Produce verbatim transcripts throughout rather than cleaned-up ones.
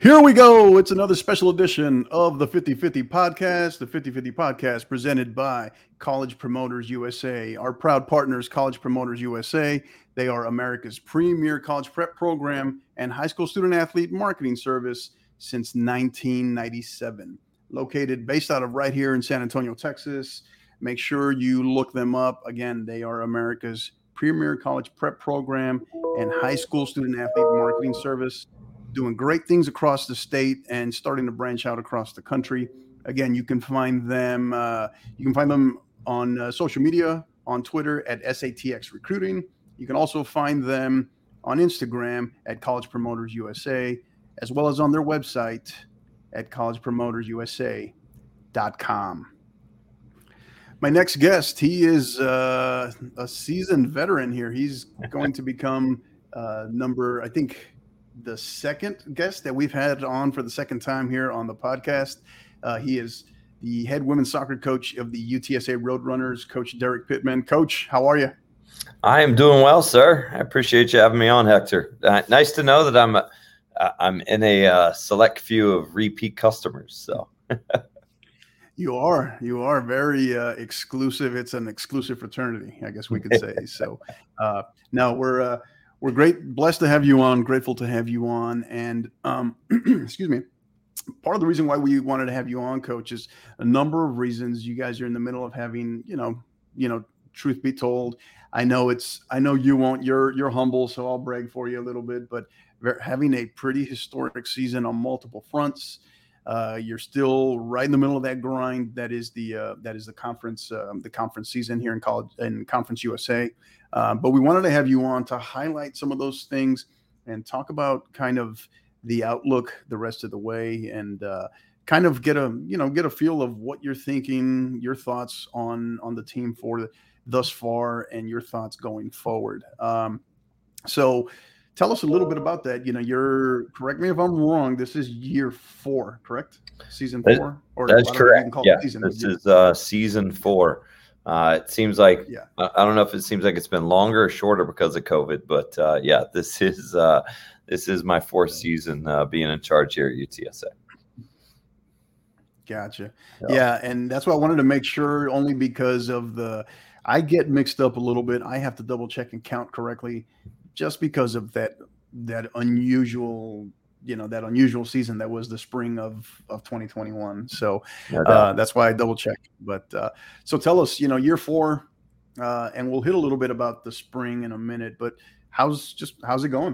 Here we go. It's another special edition of the fifty fifty podcast. The fifty fifty podcast presented by College Promoters U S A. Our proud partners, College Promoters U S A. They are America's premier college prep program and high school student athlete marketing service since nineteen ninety-seven. Located based out of right here in San Antonio, Texas. Make sure you look them up. Again, they are America's premier college prep program and high school student athlete marketing service. Doing great things across the state and starting to branch out across the country. Again, you can find them. Uh, you can find them on uh, social media, on Twitter at S A T X Recruiting. You can also find them on Instagram at College Promoters U S A, as well as on their website at college promoters u s a dot com. My next guest, he is uh, a seasoned veteran here. He's going to become uh, number, I think, the second guest that we've had on for the second time here on the podcast. Uh, he is the head women's soccer coach of the U T S A Roadrunners, Coach Derek Pittman. Coach, how are you? I am doing well, sir. I appreciate you having me on, Hector. Uh, nice to know that I'm uh, I'm in a uh, select few of repeat customers. So you are you are very uh, exclusive. It's an exclusive fraternity, I guess we could say. So uh, no, we're uh, We're great, blessed to have you on, grateful to have you on. And um, excuse me, part of the reason why we wanted to have you on, Coach, is a number of reasons. You guys are in the middle of having, you know, you know, truth be told, I know it's, I know you won't, you're, you're humble, so I'll brag for you a little bit, but having a pretty historic season on multiple fronts. Uh, you're still right in the middle of that grind. That is the uh, that is the conference um, the conference season here in college in Conference U S A. Uh, but we wanted to have you on to highlight some of those things and talk about kind of the outlook the rest of the way, and uh, kind of get a you know get a feel of what you're thinking, your thoughts on on the team for the, thus far, and your thoughts going forward. Um, so. Tell us a little bit about that. You know, you're, correct me if I'm wrong, this is year four, correct? Season four? Or That's correct. Yeah, season, this is uh, season four. Uh, it seems like, yeah. I don't know if it seems like it's been longer or shorter because of COVID, but uh, yeah, this is uh, this is my fourth season uh, being in charge here at U T S A. Gotcha. Yeah. yeah, and that's why I wanted to make sure, only because of the, I get mixed up a little bit. I have to double check and count correctly. Just because of that that unusual, you know, that unusual season that was the spring of, of twenty twenty-one. So uh, that's why I double checked. But uh, so tell us, you know, year four, uh, and we'll hit a little bit about the spring in a minute. But how's just how's it going?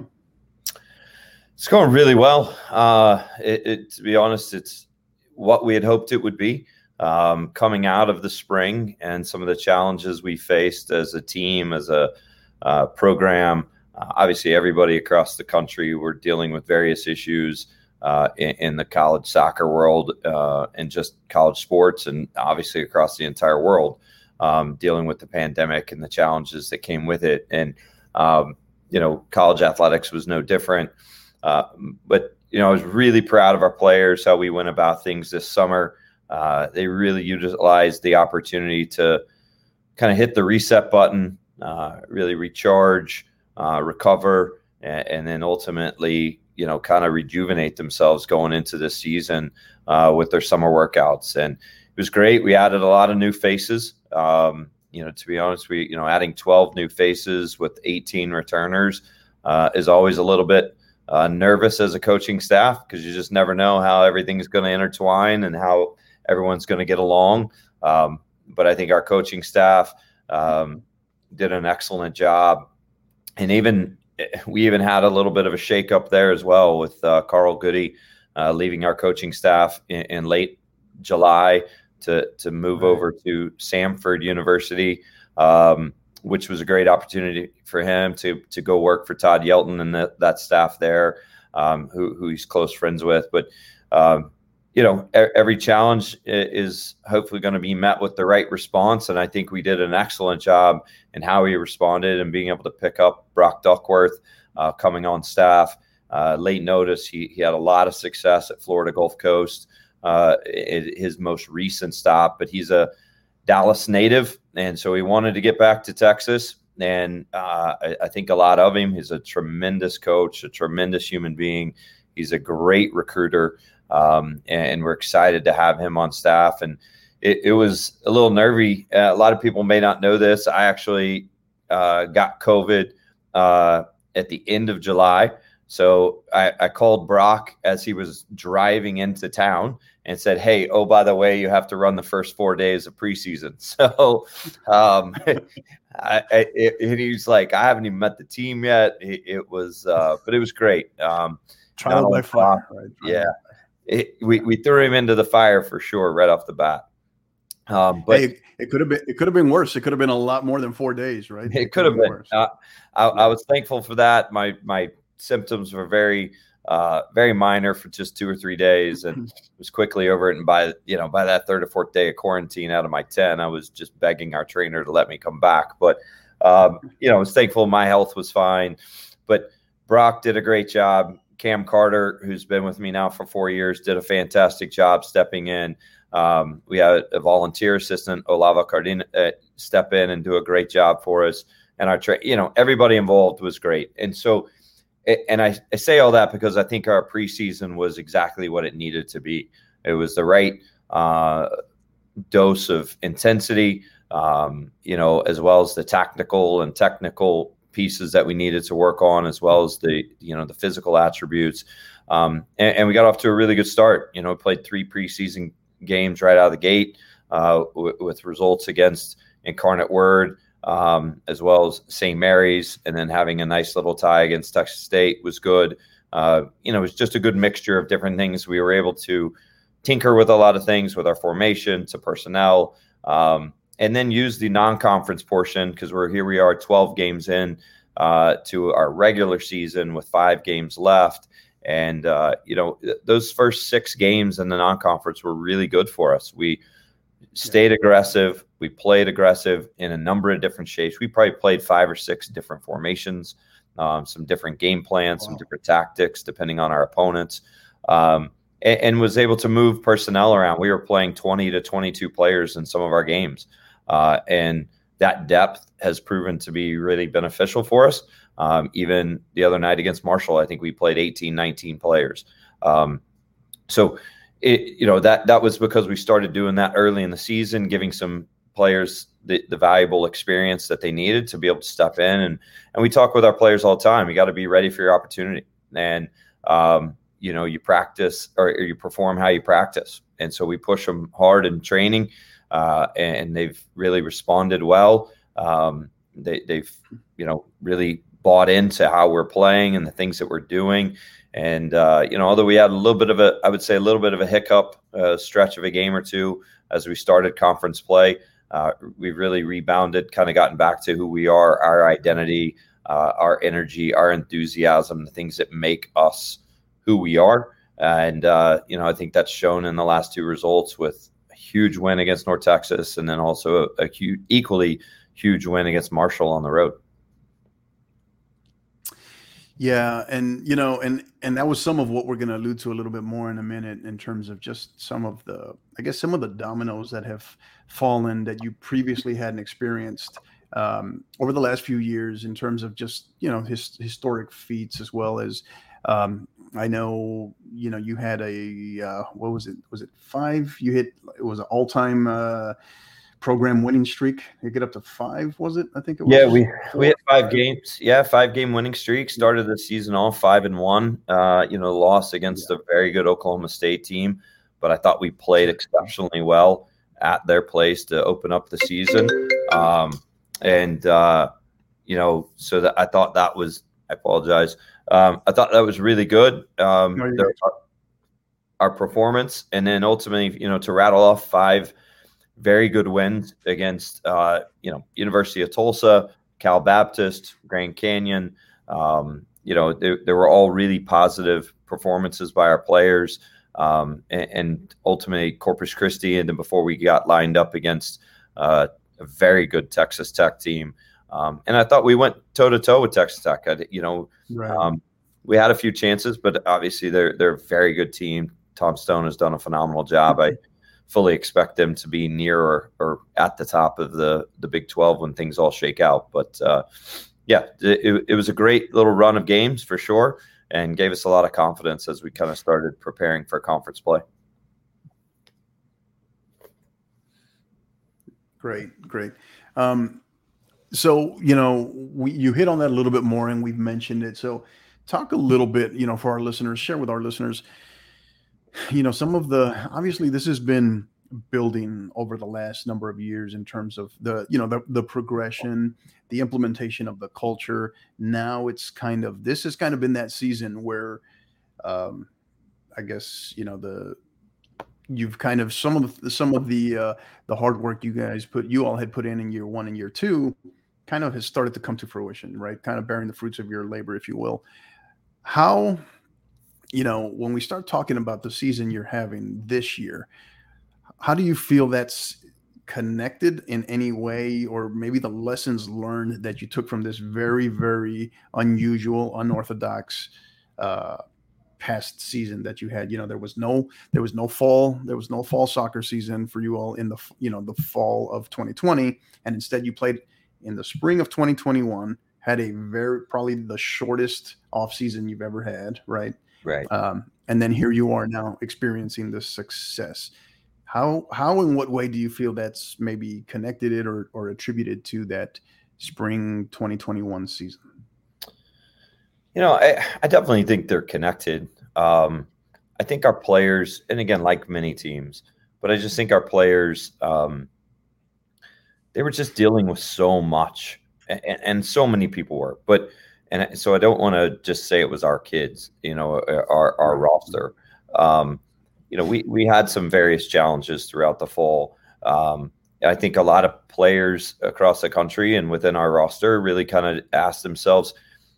It's going really well. Uh, it, it, to be honest, it's what we had hoped it would be. Um, coming out of the spring and some of the challenges we faced as a team, as a uh, program. Uh, obviously, everybody across the country were dealing with various issues uh, in, in the college soccer world uh, and just college sports, and obviously across the entire world, um, dealing with the pandemic and the challenges that came with it. And, um, you know, college athletics was no different. Uh, but, you know, I was really proud of our players, how we went about things this summer. Uh, they really utilized the opportunity to kind of hit the reset button, uh, really recharge, Uh, recover, and, and then ultimately, you know, kind of rejuvenate themselves going into this season uh, with their summer workouts. And it was great. We added a lot of new faces. Um, you know, to be honest, we, you know, adding twelve new faces with eighteen returners uh, is always a little bit uh, nervous as a coaching staff, because you just never know how everything's going to intertwine and how everyone's going to get along. Um, but I think our coaching staff um, did an excellent job. And even we even had a little bit of a shakeup there as well with uh, Carl Goody uh, leaving our coaching staff in, in late July to to move right. over to Samford University, um, which was a great opportunity for him to to go work for Todd Yelton and the, that staff there, um, who who he's close friends with. But um, you know, every challenge is hopefully going to be met with the right response. And I think we did an excellent job in how we responded and being able to pick up Brock Duckworth uh, coming on staff. Uh, late notice, he, he had a lot of success at Florida Gulf Coast, uh, his most recent stop, but he's a Dallas native. And so he wanted to get back to Texas. And uh, I, I think a lot of him, he's a tremendous coach, a tremendous human being. He's a great recruiter, um, and we're excited to have him on staff. And it, it was a little nervy. Uh, a lot of people may not know this. I actually uh, got COVID uh, at the end of July. So I, I called Brock as he was driving into town and said, hey, oh, by the way, you have to run the first four days of preseason. So um, I, I, it, he's like, I haven't even met the team yet. It, it was, uh, but it was great. Um, Trial by fire. Right? Yeah. It, we, we threw him into the fire for sure right off the bat. Um, but hey, it could have been it could have been worse. It could have been a lot more than four days, right? It, it could have been. been. Uh, I, I was thankful for that. My my symptoms were very uh, very minor for just two or three days, and was quickly over it. And by you know by that third or fourth day of quarantine out of my ten, I was just begging our trainer to let me come back. But um, you know, I was thankful my health was fine. But Brock did a great job. Cam Carter, who's been with me now for four years, did a fantastic job stepping in. Um, we had a volunteer assistant, Olava Cardin, uh, step in and do a great job for us. And our, tra- you know, everybody involved was great. And so, and I, I say all that because I think our preseason was exactly what it needed to be. It was the right uh, dose of intensity, um, you know, as well as the tactical and technical pieces that we needed to work on, as well as the, you know, the physical attributes. Um, and, and we got off to a really good start. You know, played three preseason games right out of the gate uh, w- with results against Incarnate Word, um, as well as Saint Mary's, and then having a nice little tie against Texas State was good. Uh, you know, it was just a good mixture of different things. We were able to tinker with a lot of things with our formation to personnel, um, and then use the non-conference portion because we're here. We are twelve games in uh, to our regular season with five games left. And, uh, you know, th- those first six games in the non-conference were really good for us. We stayed aggressive. We played aggressive in a number of different shapes. We probably played five or six different formations, um, some different game plans, wow. some different tactics, depending on our opponents, um, and, and was able to move personnel around. We were playing twenty to twenty-two players in some of our games. Uh, and that depth has proven to be really beneficial for us. Um, even the other night against Marshall, I think we played eighteen, nineteen players. Um, so, it, you know, that that was because we started doing that early in the season, giving some players the, the valuable experience that they needed to be able to step in. And and we talk with our players all the time. You got to be ready for your opportunity. And, um, you know, you practice or, or you perform how you practice. And so we push them hard in training, uh, and they've really responded well. Um, they, they've, you know, really bought into how we're playing and the things that we're doing. And, uh, you know, although we had a little bit of a, I would say a little bit of a hiccup uh, stretch of a game or two as we started conference play, uh, we've really rebounded, kind of gotten back to who we are, our identity, uh, our energy, our enthusiasm, the things that make us who we are. And, uh, you know, I think that's shown in the last two results with a huge win against North Texas and then also a, a huge, equally huge win against Marshall on the road. Yeah, and you know, and and that was some of what we're going to allude to a little bit more in a minute in terms of just some of the, I guess, some of the dominoes that have fallen that you previously hadn't experienced um, over the last few years in terms of just, you know, his historic feats, as well as um, I know, you know, you had a uh, what was it? Was it five? You hit it was an all-time uh, program winning streak. You get up to five, was it? I think it was. Yeah, we four. we had five games. Yeah, five game winning streak. Started the season off five and one. Uh, you know, lost against yeah. a very good Oklahoma State team, but I thought we played exceptionally well at their place to open up the season. Um, and uh, you know, so that I thought that was. I apologize. Um, I thought that was really good. Um, no, their, our performance, and then ultimately, you know, to rattle off five very good wins against, uh, you know, University of Tulsa, Cal Baptist, Grand Canyon. Um, you know, they, they were all really positive performances by our players, um, and, and ultimately Corpus Christi. And then before we got lined up against uh, a very good Texas Tech team. Um, and I thought we went toe to toe with Texas Tech. I, you know, right. um, we had a few chances, but obviously they're they're a very good team. Tom Stone has done a phenomenal job. I fully expect them to be near or, or at the top of the the Big twelve when things all shake out. But uh, yeah, it, it was a great little run of games for sure. and gave us a lot of confidence as we kind of started preparing for conference play. Great, great. Um, so, you know, we, you hit on that a little bit more and we've mentioned it. So talk a little bit, you know, for our listeners, share with our listeners, you know, some of the, obviously this has been building over the last number of years in terms of the, you know, the, the progression, the implementation of the culture. Now it's kind of, this has kind of been that season where, um, I guess, you know, the, you've kind of, some of the, some of the, uh, the hard work you guys put, you all had put in in year one and year two kind of has started to come to fruition, right? Kind of bearing the fruits of your labor, if you will. How, you know, when we start talking about the season you're having this year, how do you feel that's connected in any way, or maybe the lessons learned that you took from this very, very unusual, unorthodox uh, past season that you had? You know, there was no, there was no fall, there was no fall soccer season for you all in the, you know, the fall of twenty twenty, and instead you played in the spring of twenty twenty-one. Had a very, probably the shortest off season you've ever had, right? Right. Um, and then here you are now experiencing this success. How, how, in what way do you feel that's maybe connected it or, or attributed to that spring twenty twenty-one season? You know, I, I definitely think they're connected. Um, I think our players, and again, like many teams, but I just think our players, um, they were just dealing with so much, and, and so many people were. But and so I don't want to just say it was our kids, you know, our our roster. Um, you know, we we had some various challenges throughout the fall. Um, I think a lot of players across the country and within our roster really kind of asked themselves,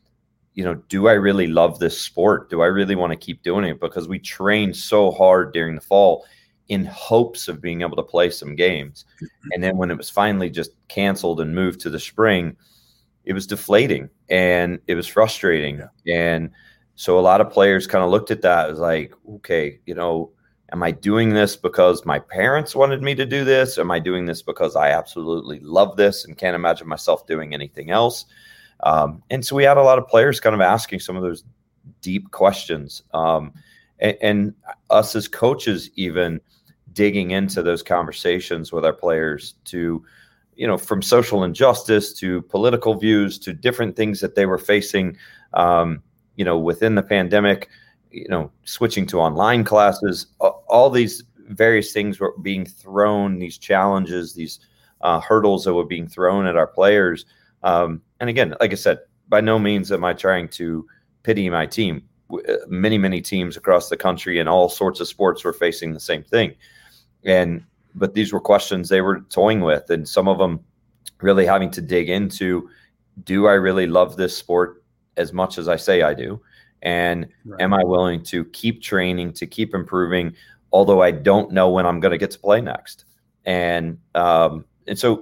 you know, do I really love this sport? Do I really want to keep doing it? Because we trained so hard during the fall in hopes of being able to play some games. And then when it was finally just canceled and moved to the spring, it was deflating and it was frustrating. Yeah. And so a lot of players kind of looked at that as like, okay, you know, am I doing this because my parents wanted me to do this? Am I doing this because I absolutely love this and can't imagine myself doing anything else? Um, and so we had a lot of players kind of asking some of those deep questions, um, and, and us as coaches even digging into those conversations with our players to, you know, from social injustice to political views to different things that they were facing, um, you know, within the pandemic, you know, switching to online classes, all these various things were being thrown, these challenges, these uh, hurdles that were being thrown at our players. Um, and again, like I said, by no means am I trying to pity my team. Many, many teams across the country in all sorts of sports were facing the same thing. And, but these were questions they were toying with, and some of them really having to dig into, do I really love this sport as much as I say I do? And right. Am I willing to keep training, to keep improving, although I don't know when I'm going to get to play next? And, um, and so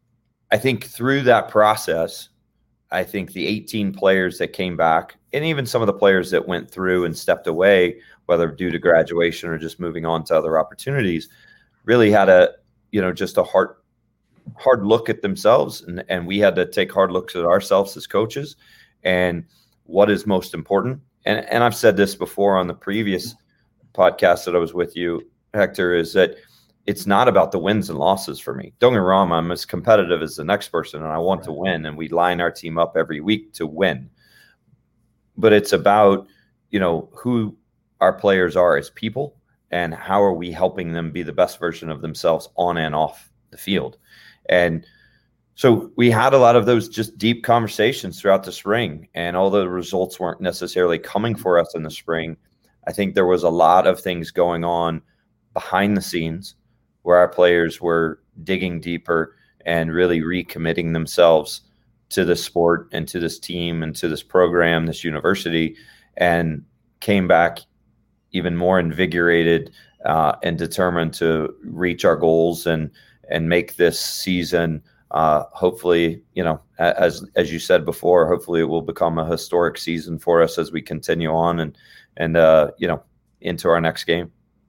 I think through that process, I think the eighteen players that came back, and even some of the players that went through and stepped away, whether due to graduation or just moving on to other opportunities, really had a, you know, just a hard, hard look at themselves. And, and we had to take hard looks at ourselves as coaches and what is most important. And, and I've said this before on the previous podcast that I was with you, Hector, is that it's not about the wins and losses for me. Don't get me wrong, I'm as competitive as the next person and I want right. to win. And we line our team up every week to win. But it's about, you know, who our players are as people and how are we helping them be the best version of themselves on and off the field. And so we had a lot of those just deep conversations throughout the spring, and although the results weren't necessarily coming for us in the spring, I think there was a lot of things going on behind the scenes where our players were digging deeper and really recommitting themselves to the sport and to this team and to this program, this university, and came back even more invigorated uh, and determined to reach our goals and and make this season uh, hopefully, you know, as as you said before, hopefully it will become a historic season for us as we continue on and and uh, you know, into our next game.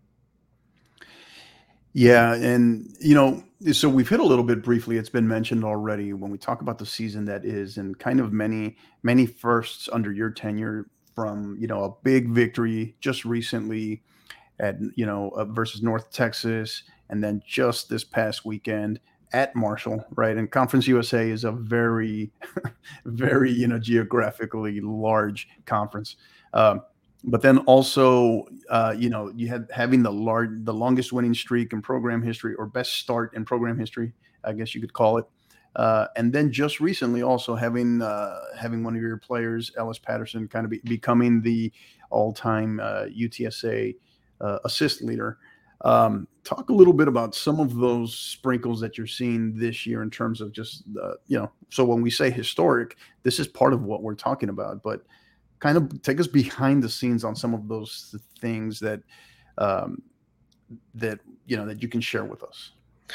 Yeah, and you know, so we've hit a little bit briefly. It's been mentioned already when we talk about the season that is, and kind of many many firsts under your tenure from, you know, a big victory just recently at, you know, uh, versus North Texas, and then just this past weekend at Marshall, right? And Conference U S A is a very, very, you know, geographically large conference. Um, but then also, uh, you know, you had having the large, the longest winning streak in program history, or best start in program history, I guess you could call it. Uh, and then just recently also having uh, having one of your players, Ellis Patterson, kind of be, becoming the all-time uh, U T S A uh, assist leader. Um, talk a little bit about some of those sprinkles that you're seeing this year in terms of just, uh, you know, so when we say historic, this is part of what we're talking about, but kind of take us behind the scenes on some of those things that, um, that, you know, that you can share with us.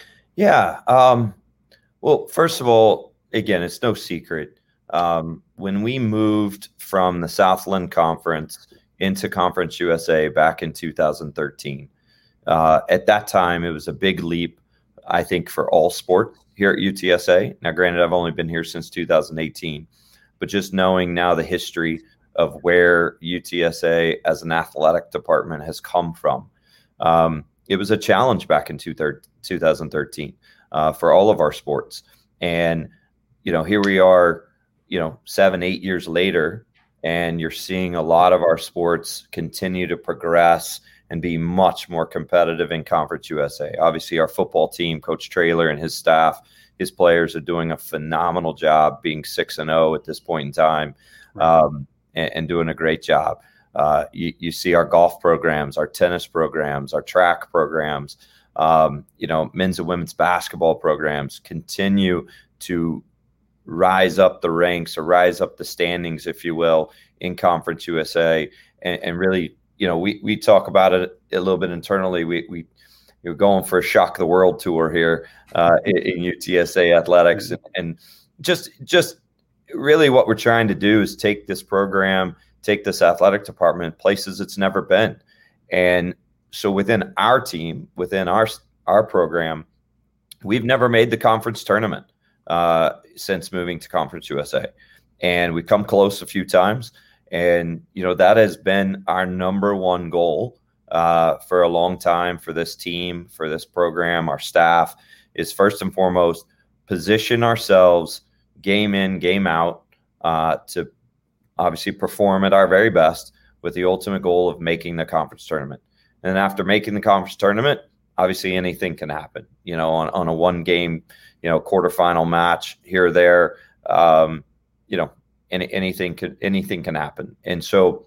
Yeah. Um, well, first of all, again, it's no secret. Um, when we moved from the Southland Conference into Conference U S A back in two thousand thirteen, Uh, at that time, it was a big leap, I think, for all sports here at U T S A. Now, granted, I've only been here since two thousand eighteen, but just knowing now the history of where U T S A as an athletic department has come from, um, it was a challenge back in two thousand thirteen uh, for all of our sports. And, you know, here we are, you know, seven, eight years later, and you're seeing a lot of our sports continue to progress and be much more competitive in Conference U S A. Obviously, our football team, Coach Traylor and his staff, his players are doing a phenomenal job, being six and zero at this point in time, um, and, and doing a great job. Uh, you, you see our golf programs, our tennis programs, our track programs, um, you know, men's and women's basketball programs continue to rise up the ranks or rise up the standings, if you will, in Conference U S A, and, and really. You know, we, we talk about it a little bit internally. We we you're going for a shock the world tour here uh, in, in U T S A athletics, and, and just just really what we're trying to do is take this program, take this athletic department places it's never been. And so within our team, within our our program, we've never made the conference tournament uh, since moving to Conference U S A, and we come close a few times. And, you know, that has been our number one goal uh, for a long time for this team, for this program, our staff, is first and foremost, position ourselves game in, game out uh, to obviously perform at our very best with the ultimate goal of making the conference tournament. And after making the conference tournament, obviously anything can happen, you know, on, on a one game, you know, quarterfinal match here or there, um, you know, Any, anything could anything can happen. And so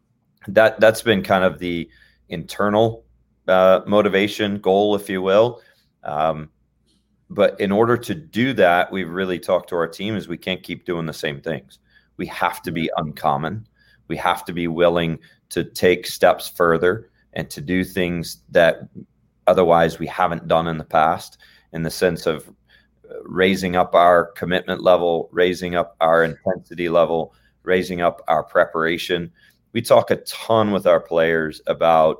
that that's been kind of the internal uh, motivation goal, if you will. Um, but in order to do that, we've really talked to our team is we can't keep doing the same things. We have to be uncommon. We have to be willing to take steps further and to do things that otherwise we haven't done in the past, in the sense of raising up our commitment level, raising up our intensity level, raising up our preparation. We talk a ton with our players about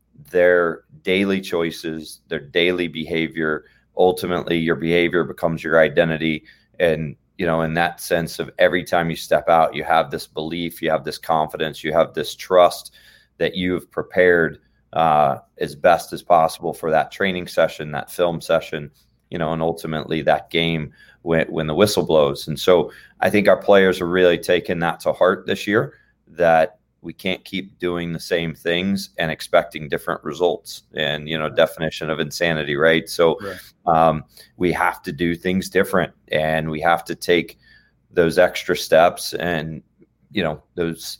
their daily choices, their daily behavior. Ultimately, your behavior becomes your identity. And, you know, in that sense of every time you step out, you have this belief, you have this confidence, you have this trust that you've prepared uh, as best as possible for that training session, that film session, you know, and ultimately that game when, when the whistle blows. And so I think our players are really taking that to heart this year, that we can't keep doing the same things and expecting different results. And, you know, definition of insanity, right? So Right. Um, we have to do things different, and we have to take those extra steps and, you know, those,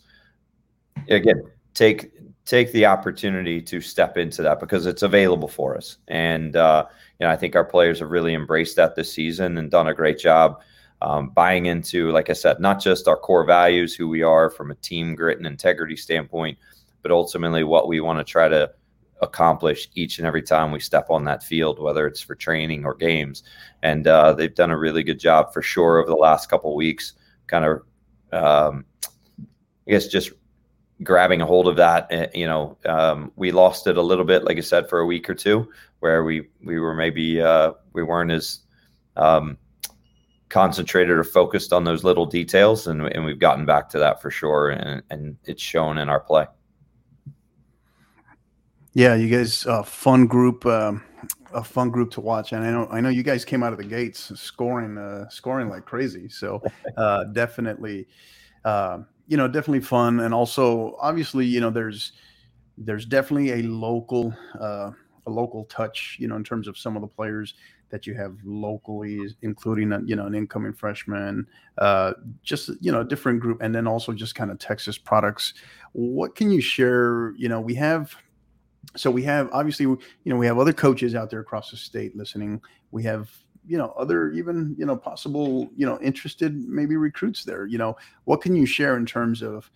again, take take the opportunity to step into that because it's available for us. And, uh, you know, I think our players have really embraced that this season and done a great job um, buying into, like I said, not just our core values, who we are from a team grit and integrity standpoint, but ultimately what we want to try to accomplish each and every time we step on that field, whether it's for training or games. And uh, they've done a really good job for sure over the last couple of weeks, kind of, um, I guess, just grabbing a hold of that. You know, um, we lost it a little bit, like I said, for a week or two, where we we were maybe uh, we weren't as um, concentrated or focused on those little details, and, and we've gotten back to that for sure, and, and it's shown in our play. Yeah, you guys, uh, fun group, um, a fun group to watch, and I know I know you guys came out of the gates scoring, uh, scoring like crazy. So uh, definitely, uh, you know, definitely fun, and also obviously, you know, there's there's definitely a local uh, a local touch, you know, in terms of some of the players that you have locally, including a, you know, an incoming freshman, uh, just, you know, a different group, and then also just kind of Texas products. What can you share? You know, we have. So we have, obviously, you know, we have other coaches out there across the state listening. We have, you know, other even, you know, possible, you know, interested maybe recruits there. You know, what can you share in terms of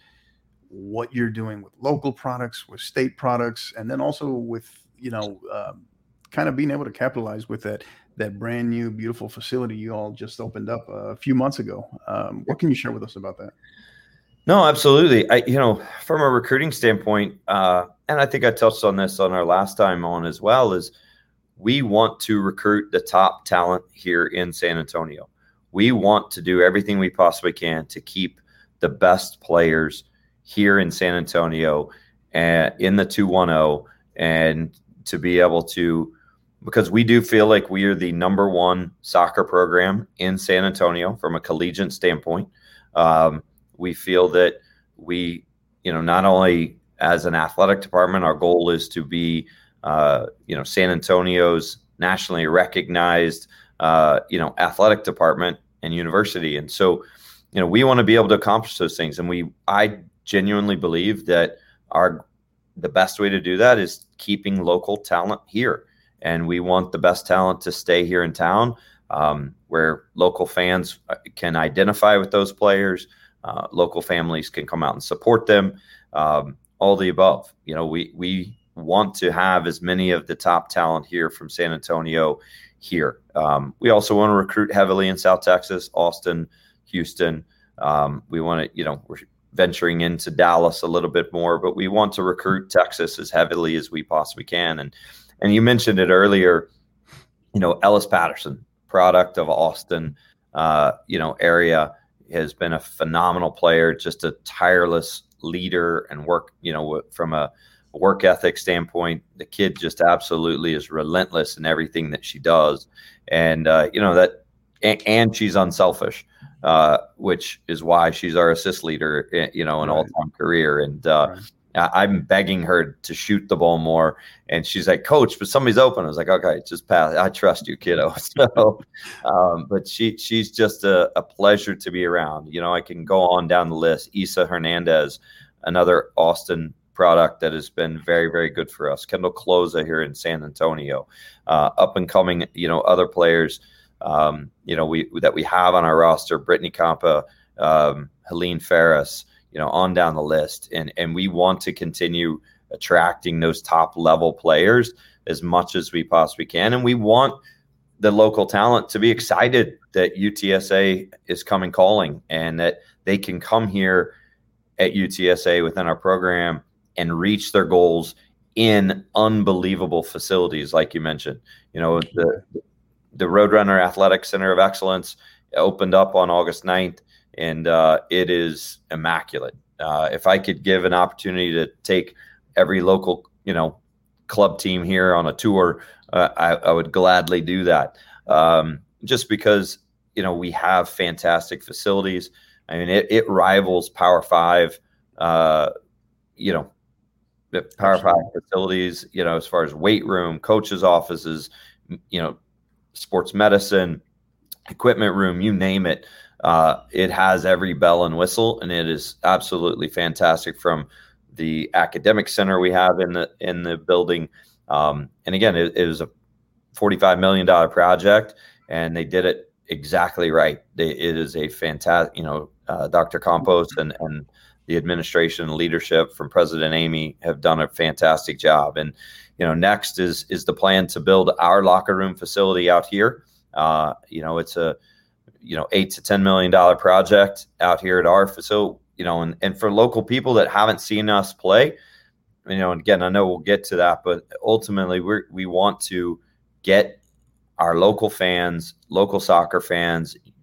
what you're doing with local products, with state products, and then also with, you know, um, kind of being able to capitalize with that that brand new, beautiful facility you all just opened up a few months ago. Um, what can you share with us about that? No, absolutely. I, you know, from a recruiting standpoint, uh, and I think I touched on this on our last time on as well, is we want to recruit the top talent here in San Antonio. We want to do everything we possibly can to keep the best players here in San Antonio and in the two one oh, and to be able to, because we do feel like we are the number one soccer program in San Antonio from a collegiate standpoint. Um, we feel that we, you know, not only as an athletic department, our goal is to be, uh, you know, San Antonio's nationally recognized, uh, you know, athletic department and university. And so, you know, we want to be able to accomplish those things. And we, I genuinely believe that our, the best way to do that is keeping local talent here. And we want the best talent to stay here in town, um, where local fans can identify with those players. Uh, local families can come out and support them, um, all the above. You know, we we want to have as many of the top talent here from San Antonio here. Um, we also want to recruit heavily in South Texas, Austin, Houston. Um, we want to, you know, we're venturing into Dallas a little bit more, but we want to recruit Texas as heavily as we possibly can. And and you mentioned it earlier, you know, Ellis Patterson, product of Austin, uh, you know, area, has been a phenomenal player, just a tireless leader and work, you know, from a work ethic standpoint. The kid just absolutely is relentless in everything that she does. And, uh, you know, that, and, and she's unselfish, uh, which is why she's our assist leader, you know, an right. all-time career. And, uh, right. I'm begging her to shoot the ball more. And she's like, Coach, but somebody's open. I was like, okay, just pass. I trust you, kiddo. So, um, but she, she's just a, a pleasure to be around. You know, I can go on down the list. Isa Hernandez, another Austin product that has been very, very good for us. Kendall Cloza here in San Antonio, uh, up and coming, you know, other players, um, you know, we, that we have on our roster, Brittany Campa, um, Helene Ferris, you know, on down the list. And, and we want to continue attracting those top level players as much as we possibly can. And we want the local talent to be excited that U T S A is coming calling and that they can come here at U T S A within our program and reach their goals in unbelievable facilities. Like you mentioned, you know, the, the Roadrunner Athletic Center of Excellence opened up on August ninth. And uh, it is immaculate. Uh, if I could give an opportunity to take every local, you know, club team here on a tour, uh, I, I would gladly do that. Um, just because, you know, we have fantastic facilities. I mean, it, it rivals Power Five, uh, you know, the Power Five facilities, you know, as far as weight room, coaches' offices, you know, sports medicine, equipment room, you name it. Uh, it has every bell and whistle, and it is absolutely fantastic from the academic center we have in the in the building. Um, and again, it, it was a forty-five million dollars project, and they did it exactly right. They, it is a fantastic, you know, uh, Doctor Campos and, and the administration and leadership from President Amy have done a fantastic job. And, you know, next is is the plan to build our locker room facility out here. Uh, you know, it's a you know, eight to ten million dollar project out here at our facility, you know, and, and for local people that haven't seen us play, you know, and again, I know we'll get to that, but ultimately we we want to get our local fans, local soccer fans,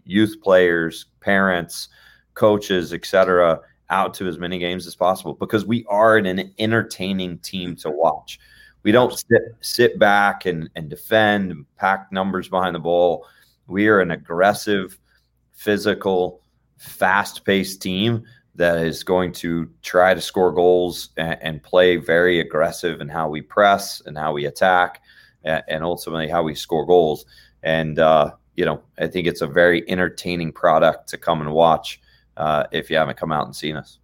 youth players, parents, coaches, et cetera, out to as many games as possible, because we are an entertaining team to watch. We don't sit sit back and, and defend and pack numbers behind the ball. We are an aggressive, physical, fast-paced team that is going to try to score goals and, and play very aggressive in how we press and how we attack and, and ultimately how we score goals. And, uh, you know, I think it's a very entertaining product to come and watch uh, if you haven't come out and seen us.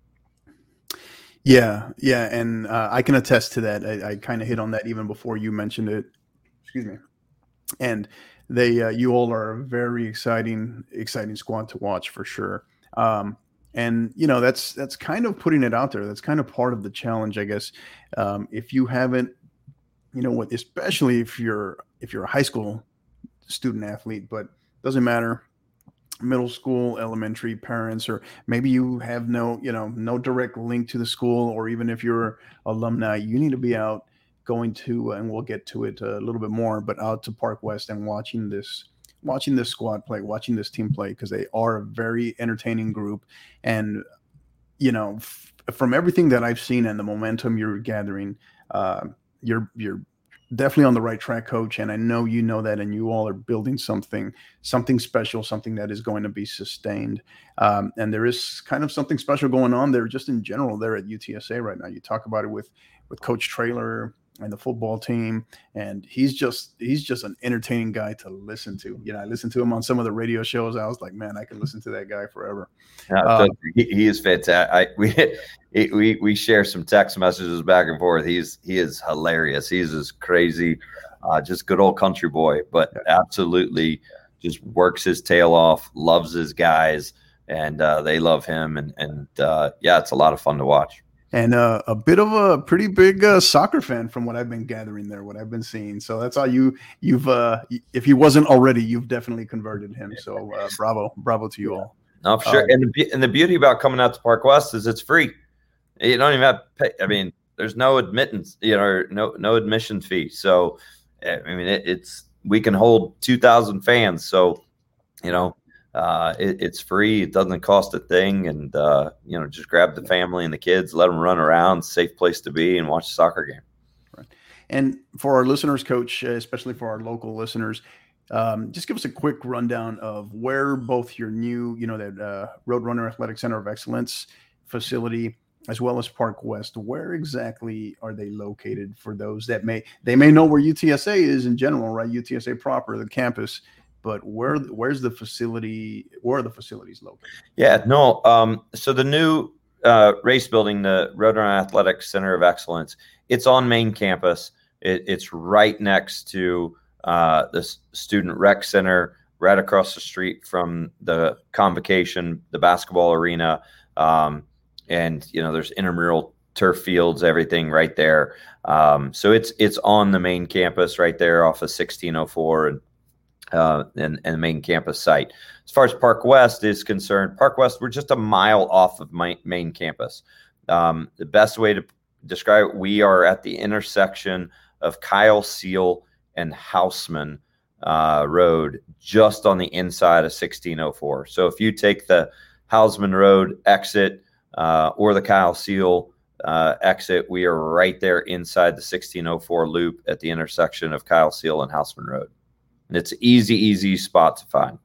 Yeah, yeah, and uh, I can attest to that. I, I kind of hit on that even before you mentioned it. Excuse me. And they, uh, you all are a very exciting, exciting squad to watch for sure. Um, and you know, that's that's kind of putting it out there. That's kind of part of the challenge, I guess. Um, if you haven't, you know, what, especially if you're if you're a high school student athlete, but doesn't matter. Middle school, elementary, parents, or maybe you have no, you know, no direct link to the school, or even if you're alumni, you need to be out going to, and we'll get to it a little bit more, but out to Park West and watching this, watching this squad play, watching this team play, because they are a very entertaining group. And, you know, f- from everything that I've seen and the momentum you're gathering, uh, you're, you're, definitely on the right track, Coach. And I know you know that, and you all are building something, something special, something that is going to be sustained. Um, and there is kind of something special going on there, just in general, there at U T S A right now. You talk about it with with Coach Traylor and the football team, and he's just he's just an entertaining guy to listen to. You know, I listened to him on some of the radio shows. I was like, man, I can listen to that guy forever. Yeah, um, he, he is fantastic. I, we we we share some text messages back and forth. He's he is hilarious. He's just crazy, uh, just good old country boy, but absolutely just works his tail off, loves his guys, and uh, they love him. And and uh, yeah, it's a lot of fun to watch. And uh, a bit of a pretty big uh, soccer fan from what I've been gathering there, what I've been seeing. So that's how you, you've, uh, if he wasn't already, you've definitely converted him. So uh, bravo, bravo to you all. No, for sure. Um, and, the, and the beauty about coming out to Park West is it's free. You don't even have to pay. I mean, there's no admittance, you know, no no admission fee. So, I mean, it, it's we can hold two thousand fans. So, you know, Uh, it, it's free. It doesn't cost a thing. And, uh, you know, just grab the family and the kids, let them run around, safe place to be, and watch a soccer game. Right. And for our listeners, Coach, especially for our local listeners, um, just give us a quick rundown of where both your new, you know, that uh, Roadrunner Athletic Center of Excellence facility, as well as Park West, where exactly are they located for those that may, they may know where U T S A is in general, right? U T S A proper, the campus. But where where's the facility? Where are the facilities located? Yeah, no. Um, so the new uh, race building, the Roadrunner Athletic Center of Excellence, it's on main campus. It, it's right next to uh, the Student Rec Center, right across the street from the Convocation, the basketball arena, um, and you know there's intramural turf fields, everything right there. Um, so it's it's on the main campus right there off of sixteen oh four and. Uh, and, and the main campus site. As far as Park West is concerned, Park West, we're just a mile off of my main campus. Um, the best way to describe it, we are at the intersection of Kyle Seal and Houseman uh, Road, just on the inside of sixteen oh four. So if you take the Houseman Road exit uh, or the Kyle Seal uh, exit, we are right there inside the sixteen oh four loop at the intersection of Kyle Seal and Houseman Road. It's an easy, easy spot to find.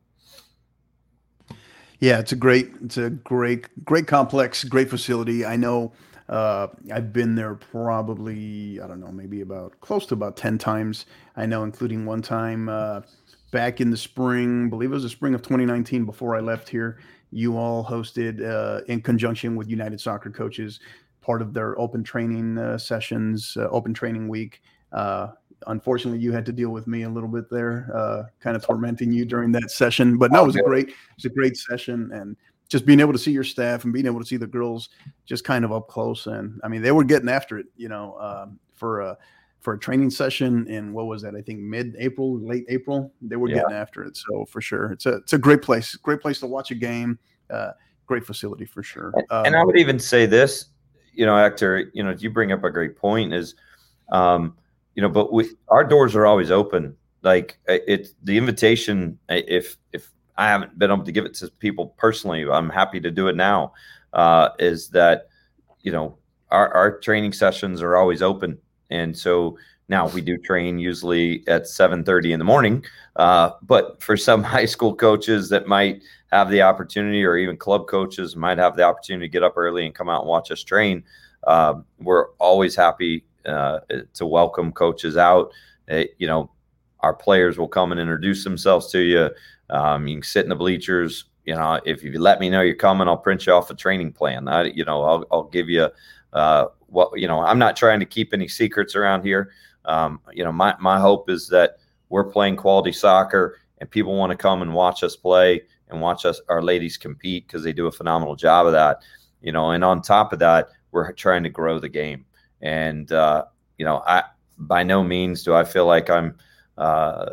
Yeah, it's a great, it's a great, great complex, great facility. I know uh, I've been there probably, I don't know, maybe about close to about ten times. I know, including one time uh, back in the spring, I believe it was the spring of twenty nineteen before I left here. You all hosted uh, in conjunction with United Soccer Coaches, part of their open training uh, sessions, uh, open training week. Uh, Unfortunately, you had to deal with me a little bit there, uh, kind of tormenting you during that session. But no, it was a great, it was a great session, and just being able to see your staff and being able to see the girls just kind of up close. And I mean, they were getting after it, you know, um, for a for a training session in what was that? I think mid-April, late April. They were yeah. getting after it. So for sure, it's a it's a great place, great place to watch a game. Uh, great facility for sure. Um, and I would even say this, you know, Hector, you know, you bring up a great point is. Um, You know, but we, our doors are always open. Like it's the invitation. If if I haven't been able to give it to people personally. I'm happy to do it now. Uh, is that, you know, our, our training sessions are always open. And so now we do train usually at seven thirty in the morning. Uh, but for some high school coaches that might have the opportunity, or even club coaches might have the opportunity to get up early and come out and watch us train, uh, we're always happy uh, to welcome coaches out. Uh, you know, our players will come and introduce themselves to you. Um, you can sit in the bleachers. You know, if you let me know you're coming, I'll print you off a training plan. I, you know, I'll, I'll give you uh, what, you know, I'm not trying to keep any secrets around here. Um, you know, my, my hope is that we're playing quality soccer and people want to come and watch us play and watch us, our ladies compete, because they do a phenomenal job of that, you know, and on top of that, we're trying to grow the game. And, uh, you know, I, by no means do I feel like I'm, uh,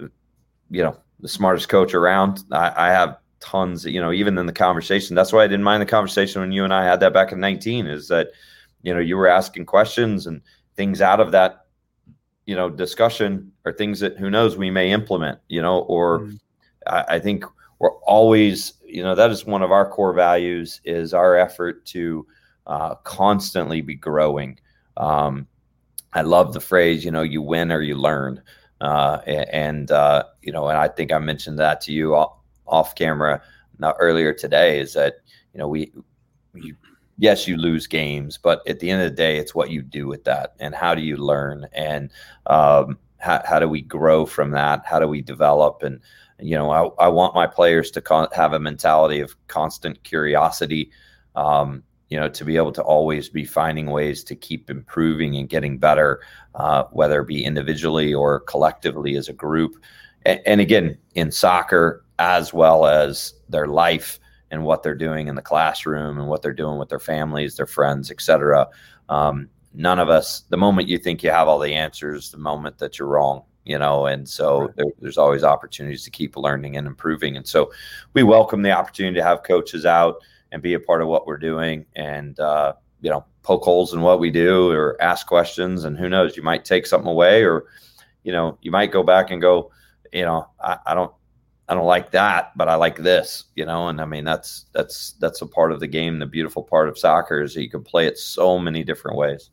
you know, the smartest coach around. I, I have tons, you know, even in the conversation. That's why I didn't mind the conversation when you and I had that back in nineteen, is that, you know, you were asking questions and things out of that, you know, discussion are things that, who knows, we may implement, you know, or mm. I, I think we're always, you know, that is one of our core values, is our effort to uh, constantly be growing. Um, I love the phrase, you know, you win or you learn. Uh, and, uh, you know, and I think I mentioned that to you off, off camera not earlier today, is that, you know, we, we, yes, you lose games, but at the end of the day, it's what you do with that and how do you learn, and um, how, how do we grow from that? How do we develop? And, you know, I, I want my players to con- have a mentality of constant curiosity, um, you know, to be able to always be finding ways to keep improving and getting better, uh, whether it be individually or collectively as a group. And, and again, in soccer, as well as their life and what they're doing in the classroom and what they're doing with their families, their friends, et cetera. Um, none of us, the moment you think you have all the answers, the moment that you're wrong, you know, and so right. there, there's always opportunities to keep learning and improving. And so we welcome the opportunity to have coaches out and be a part of what we're doing, and, uh, you know, poke holes in what we do or ask questions. And who knows, you might take something away, or, you know, you might go back and go, you know, I, I don't, I don't like that, but I like this, you know? And I mean, that's, that's, that's a part of the game. The beautiful part of soccer is that you can play it so many different ways.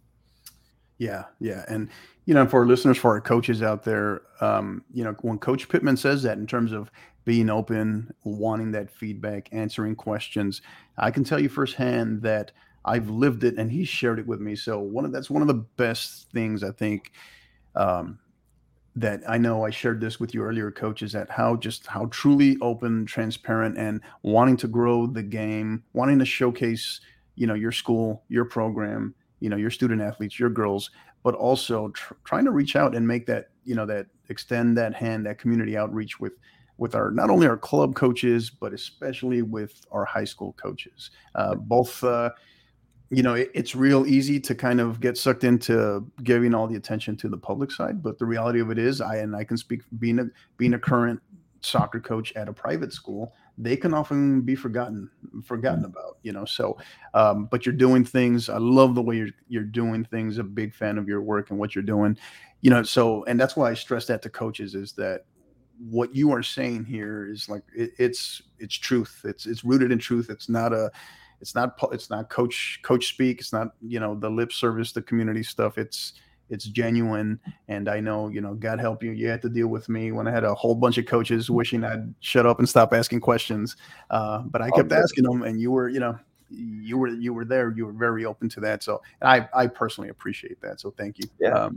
Yeah. Yeah. And, you know, for our listeners, for our coaches out there, um, you know, when Coach Pittman says that in terms of being open, wanting that feedback, answering questions, I can tell you firsthand that I've lived it and he shared it with me. So one of, that's one of the best things I think, um, that I know I shared this with you earlier, Coach, is that how just how truly open, transparent, and wanting to grow the game, wanting to showcase, you know, your school, your program, you know, your student athletes, your girls, but also tr- trying to reach out and make that, you know, that extend that hand, that community outreach with, with our, not only our club coaches, but especially with our high school coaches, uh, both, uh, you know, it, it's real easy to kind of get sucked into giving all the attention to the public side. But the reality of it is, I, and I can speak being a, being a current soccer coach at a private school, they can often be forgotten, forgotten about, you know, so, um, but you're doing things. I love the way you're, you're doing things. A big fan of your work and what you're doing, you know, so, and that's why I stress that to coaches, is that what you are saying here is like, it, it's, it's truth. It's, it's rooted in truth. It's not a, It's not, it's not coach, coach speak. It's not, you know, the lip service, the community stuff. It's, it's genuine. And I know, you know, God help you, you had to deal with me when I had a whole bunch of coaches wishing I'd shut up and stop asking questions. Uh, but I kept asking them, and you were, you know, you were, you were there. You were very open to that. So I, I personally appreciate that. So thank you. Yeah. Um,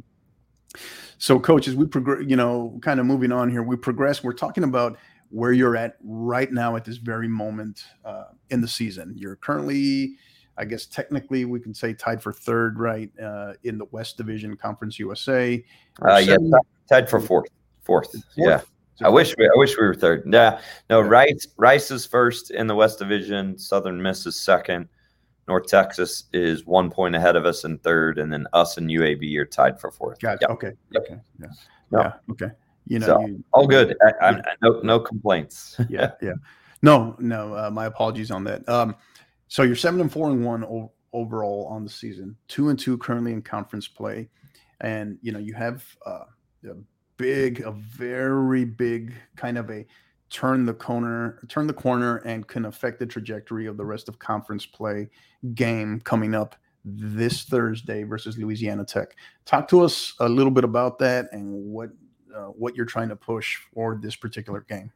so coaches, we progress, you know, kind of moving on here, we progress. We're talking about where you're at right now at this very moment uh, in the season. You're currently, I guess, technically we can say tied for third, right, uh, in the West Division Conference U S A. Uh, yeah, tied for fourth. Fourth. fourth. Yeah. I wish we, I wish we were third. Yeah. No, yeah. Rice, Rice is first in the West Division. Southern Miss is second. North Texas is one point ahead of us in third, and then us and U A B are tied for fourth. Gotcha. Yep. Okay. Yep. Okay. Yeah. Yep. Yeah. Okay. You know, so, you, all good. I, I'm, no, no complaints. yeah, yeah. No, no. Uh, my apologies on that. Um, so you're seven and four and one o- overall on the season, two and two currently in conference play, and you know you have uh, a big, a very big kind of a turn the corner, turn the corner, and can affect the trajectory of the rest of conference play game coming up this Thursday versus Louisiana Tech. Talk to us a little bit about that and what uh, what you're trying to push for this particular game.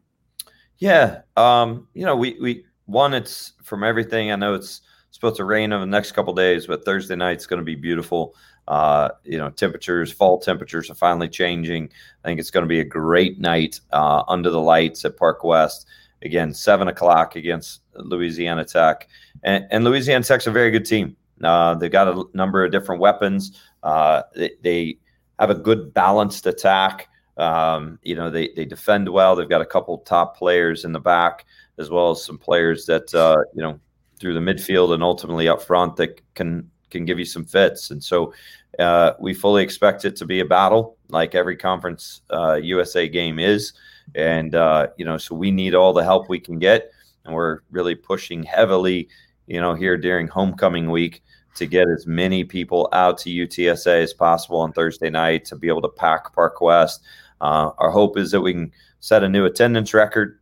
Yeah, um, you know, we we one, it's from everything. I know it's supposed to rain over the next couple of days, but Thursday night's going to be beautiful. Uh, you know, temperatures, fall temperatures are finally changing. I think it's going to be a great night uh, under the lights at Park West. Again, seven o'clock against Louisiana Tech. And, and Louisiana Tech's a very good team. Uh, they've got a number of different weapons. Uh, they, they have a good balanced attack. Um, you know, they, they defend well. They've got a couple top players in the back, as well as some players that, uh, you know, through the midfield and ultimately up front that can can give you some fits. And so uh, we fully expect it to be a battle like every Conference uh, U S A game is. And, uh, you know, so we need all the help we can get. And we're really pushing heavily, you know, here during homecoming week to get as many people out to U T S A as possible on Thursday night to be able to pack Park West. Uh, our hope is that we can set a new attendance record.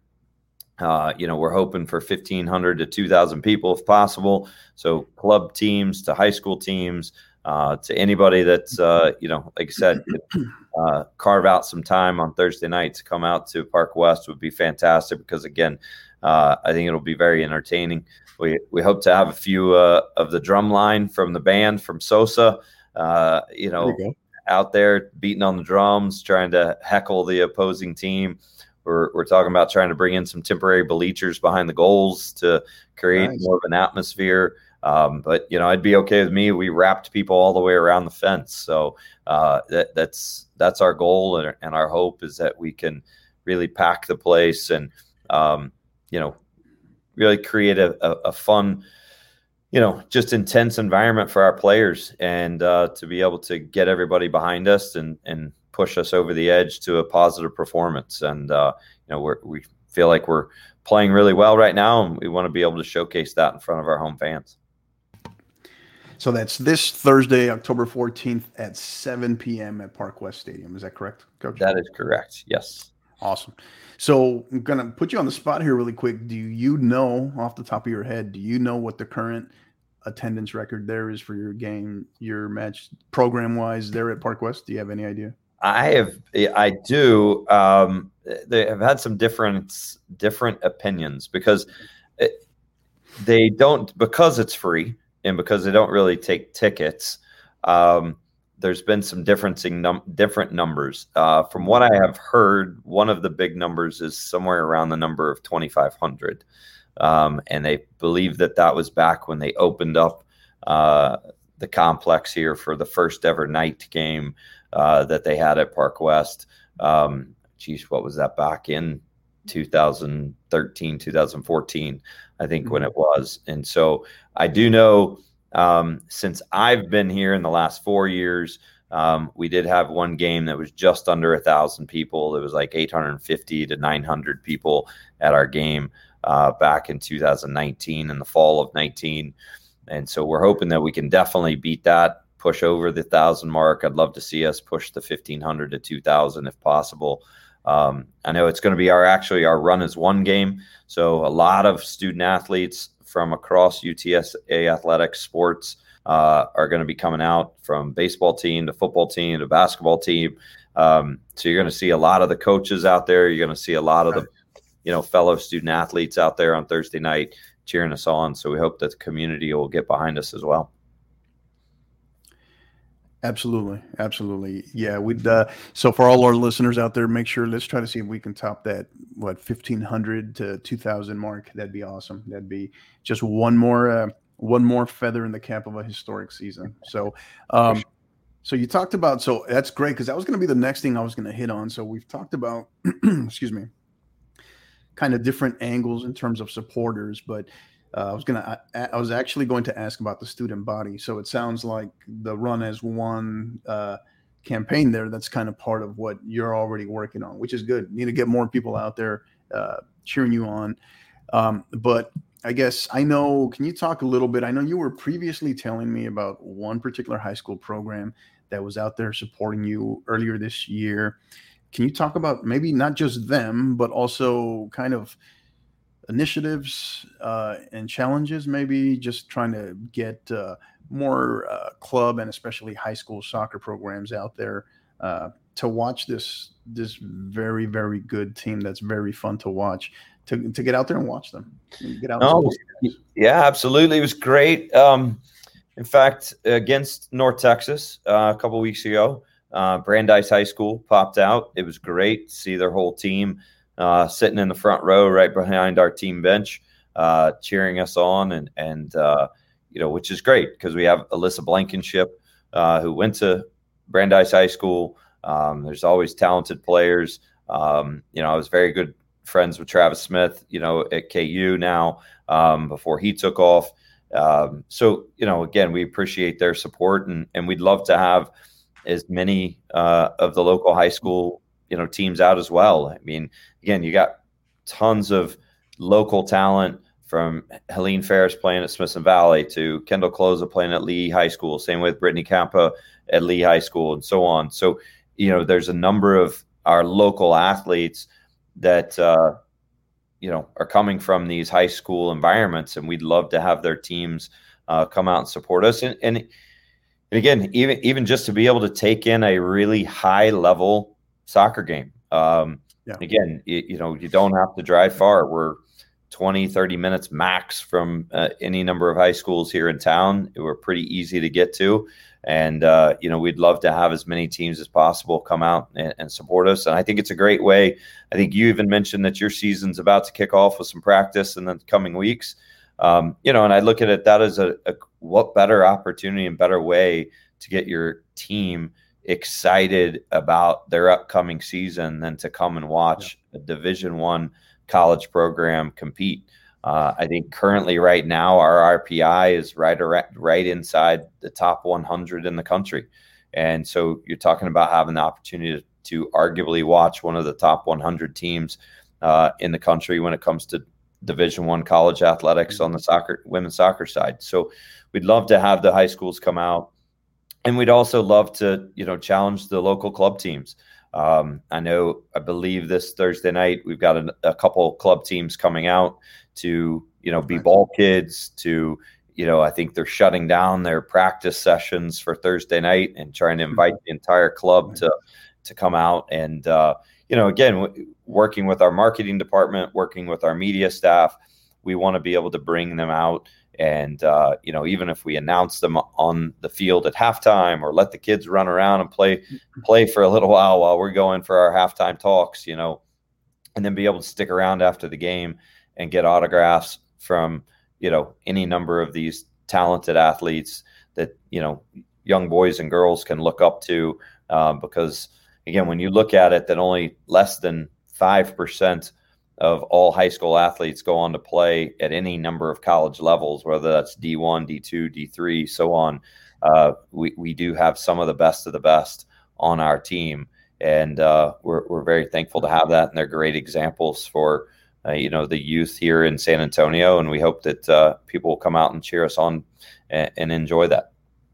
Uh, you know, we're hoping for fifteen hundred to two thousand people if possible. So club teams to high school teams, uh, to anybody that's, uh, you know, like I said, uh, carve out some time on Thursday night to come out to Park West would be fantastic because, again, uh, I think it'll be very entertaining. We we hope to have a few uh, of the drum line from the band from Sosa, uh, you know, you out there beating on the drums, trying to heckle the opposing team. We're, we're talking about trying to bring in some temporary bleachers behind the goals to create nice. more of an atmosphere. Um, but, you know, I'd be okay with me. We wrapped people all the way around the fence. So uh, that, that's that's our goal. And, and our hope is that we can really pack the place and, um, you know, really create a, a, a fun, you know, just intense environment for our players and uh, to be able to get everybody behind us and, and push us over the edge to a positive performance. And, uh, you know, we're, we feel like we're playing really well right now, and we want to be able to showcase that in front of our home fans. So that's this Thursday, October fourteenth at seven p.m. at Park West Stadium. Is that correct, Coach? That is correct, yes. Awesome. So I'm going to put you on the spot here really quick. Do you know, off the top of your head, do you know what the current attendance record there is for your game, your match program-wise there at Park West? Do you have any idea? I have, I do. Um, they have had some different, different opinions because it, they don't, because it's free and because they don't really take tickets. Um, there's been some differencing num- different numbers. Uh, from what I have heard, one of the big numbers is somewhere around the number of twenty-five hundred. Um, and they believe that that was back when they opened up uh, the complex here for the first ever night game uh, that they had at Park West. Um, geez, what was that back in two thousand thirteen, two thousand fourteen, I think, mm-hmm. when it was. And so I do know um, since I've been here in the last four years, um, we did have one game that was just under a thousand people. It was like eight hundred fifty to nine hundred people at our game uh, back in two thousand nineteen, in the fall of nineteen. And so we're hoping that we can definitely beat that, push over the thousand mark. I'd love to see us push the fifteen hundred to two thousand if possible. Um, I know it's going to be our, actually our run as one game. So a lot of student athletes from across U T S A athletics sports uh, are going to be coming out, from baseball team to football team to basketball team. Um, so you're going to see a lot of the coaches out there. You're going to see a lot of the, you know, fellow student athletes out there on Thursday night cheering us on. So we hope that the community will get behind us as well. Absolutely. Absolutely. Yeah. We'd, uh, so for all our listeners out there, make sure, let's try to see if we can top that, what, fifteen hundred to two thousand mark. That'd be awesome. That'd be just one more, uh, one more feather in the cap of a historic season. So, um, so you talked about, so that's great, because that was going to be the next thing I was going to hit on. So we've talked about, excuse me, kind of different angles in terms of supporters, but uh, I was gonna, I, I was actually going to ask about the student body. So it sounds like the Run as One uh, campaign there, that's kind of part of what you're already working on, which is good. You need to get more people out there uh, cheering you on. Um, but I guess I know, can you talk a little bit? I know you were previously telling me about one particular high school program that was out there supporting you earlier this year. can you talk about maybe not just them, but also kind of initiatives uh, and challenges, maybe just trying to get uh, more uh, club and especially high school soccer programs out there uh, to watch this this very very good team that's very fun to watch, to to get out there and watch them, get out and No, support you guys. yeah, absolutely. It was great. Um, in fact, against North Texas uh, a couple weeks ago, uh, Brandeis High School popped out. It was great to see their whole team uh, sitting in the front row right behind our team bench, uh, cheering us on, and and uh, you know, which is great because we have Alyssa Blankenship uh, who went to Brandeis High School. Um, there's always talented players. Um, you know, I was very good friends with Travis Smith, you know, at K U now um, before he took off. Um, so, you know, again, we appreciate their support, and, and we'd love to have as many uh, of the local high school, you know, teams out as well. I mean, again, you got tons of local talent from Helene Ferris playing at Smithson Valley to Kendall Closa playing at Lee High School, same with Brittany Campa at Lee High School, and so on. So, you know, there's a number of our local athletes that, uh, you know, are coming from these high school environments, and we'd love to have their teams uh, come out and support us. And, and, and again, even even just to be able to take in a really high level soccer game. Um, yeah. Again, you, you know, you don't have to drive far. We're twenty, thirty minutes max from uh, any number of high schools here in town. We're pretty easy to get to. And, uh, you know, we'd love to have as many teams as possible come out and, and support us. And I think it's a great way. I think you even mentioned that your season's about to kick off with some practice in the coming weeks. Um, you know, and I look at it, that as a, a what better opportunity and better way to get your team excited about their upcoming season than to come and watch yeah. a Division One college program compete. Uh, I think currently right now our R P I is right around, right inside the top one hundred in the country. And so you're talking about having the opportunity to, to arguably watch one of the top one hundred teams uh, in the country when it comes to Division One college athletics on the soccer, women's soccer side. So we'd love to have the high schools come out, and we'd also love to, you know, challenge the local club teams. Um, I know, I believe this Thursday night, we've got a, a couple club teams coming out to, you know, be ball kids to, you know, I think they're shutting down their practice sessions for Thursday night and trying to invite the entire club to, to come out. And, uh, you know, again, w- working with our marketing department, working with our media staff, we want to be able to bring them out. And, uh, you know, even if we announce them on the field at halftime or let the kids run around and play, play for a little while while we're going for our halftime talks, you know, and then be able to stick around after the game and get autographs from, you know, any number of these talented athletes that, you know, young boys and girls can look up to. Um, because, again, when you look at it, that only less than five percent of all high school athletes go on to play at any number of college levels, whether that's D one, D two, D three, so on. Uh, we, we do have some of the best of the best on our team. And uh, we're, we're very thankful to have that. And they're great examples for, uh, you know, the youth here in San Antonio. And we hope that uh, people will come out and cheer us on and, and enjoy that.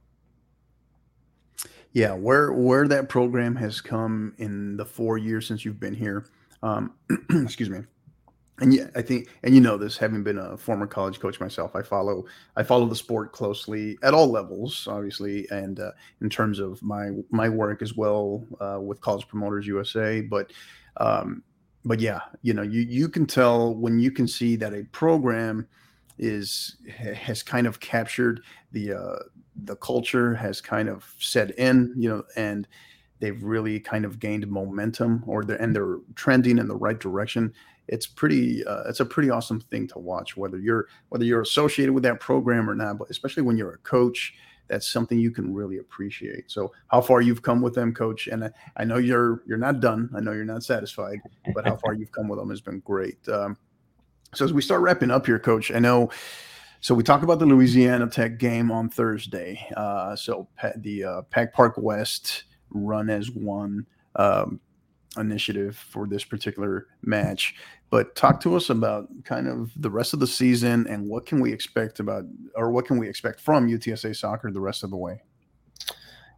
Yeah, where where that program has come in the four years since you've been here. Um, excuse me. And yeah, I think, and you know this, having been a former college coach myself, I follow I follow the sport closely at all levels, obviously, and uh, in terms of my my work as well uh, with College Promoters U S A. But um, but yeah, you know, you you can tell when you can see that a program is has kind of captured the uh, the culture, has kind of set in, you know, and they've really kind of gained momentum, or they're and they're trending in the right direction. It's pretty uh, it's a pretty awesome thing to watch, whether you're whether you're associated with that program or not, but especially when you're a coach, that's something you can really appreciate. So how far you've come with them, Coach, and I, I know you're you're not done. I know you're not satisfied, but how far you've come with them has been great. Um, so as we start wrapping up here, Coach, I know. So we talked about the Louisiana Tech game on Thursday. Uh, so the uh, Pack Park West Run as One um, initiative for this particular match. But talk to us about kind of the rest of the season and what can we expect about, or what can we expect from U T S A soccer the rest of the way?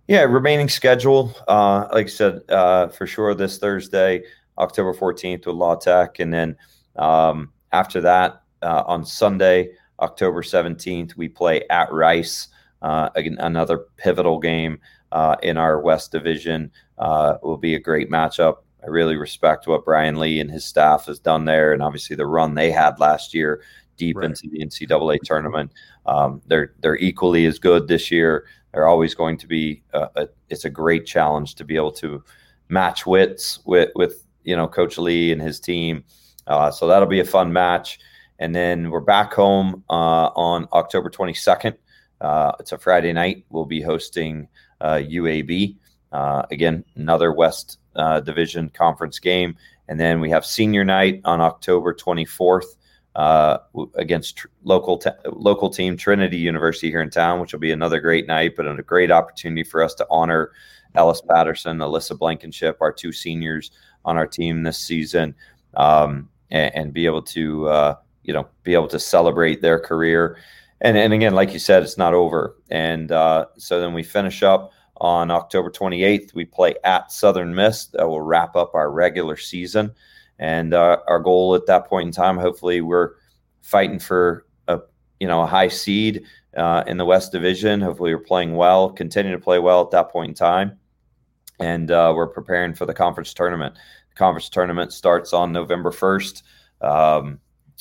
Yeah, remaining schedule. Uh, like I said, uh, for sure this Thursday, October fourteenth with La Tech. And then um, after that, uh, on Sunday, October seventeenth, we play at Rice, uh, again, another pivotal game uh, in our West Division. Uh, will be a great matchup. I really respect what Brian Lee and his staff has done there, and obviously the run they had last year deep right. into the N C double A tournament. Um, they're they're equally as good this year. They're always going to be. A, a, it's a great challenge to be able to match wits with with you know Coach Lee and his team. Uh, so that'll be a fun match. And then we're back home uh, on October twenty-second. Uh, it's a Friday night. We'll be hosting uh, U A B. Uh, again, another West uh, Division Conference game. And then we have senior night on October twenty-fourth uh, against tr- local te- local team Trinity University here in town, which will be another great night, but a great opportunity for us to honor Ellis Patterson, Alyssa Blankenship, our two seniors on our team this season, um, and, and be able to uh, you know be able to celebrate their career. And and again, like you said, it's not over. And uh, so then we finish up on October twenty-eighth. We play at Southern Miss. That will wrap up our regular season. And uh, our goal at that point in time, hopefully we're fighting for a, you know, a high seed uh, in the West Division. Hopefully we're playing well, continue to play well at that point in time. And uh, we're preparing for the conference tournament. The conference tournament starts on November first um,